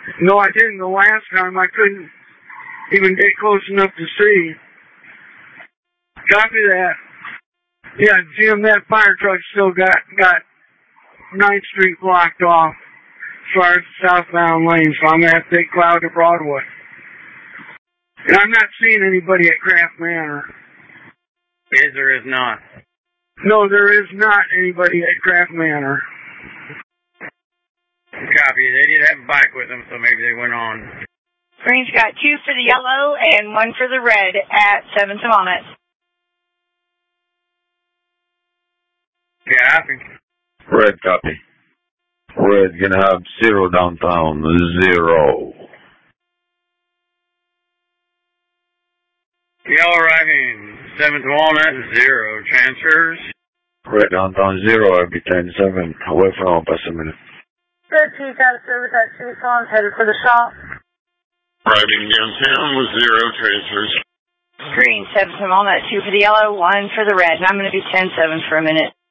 No, I didn't the last time. I couldn't even get close enough to see. Copy that. Yeah, Jim, that fire truck still got 9th Street blocked off as far as the southbound lane, so I'm at Big Cloud to Broadway. And I'm not seeing anybody at Kraft Manor. Is or is not? No, there is not anybody at Kraft Manor. Copy. They did have a bike with them, so maybe they went on. Green's got 2 for the yellow and 1 for the red at 7th and Walnut. Copy. Red copy. Red gonna have 0 downtown, 0. Yellow arriving, 7th Walnut, 0. Transfers. Red downtown 0, I'll be 10-7, away from past a minute. Good, Chief, out of service at City Farms, headed for the shop. Arriving downtown with 0 transfers. Green, 7th and Walnut, 2 for the yellow, 1 for the red, and I'm going to do 10-7 for a minute.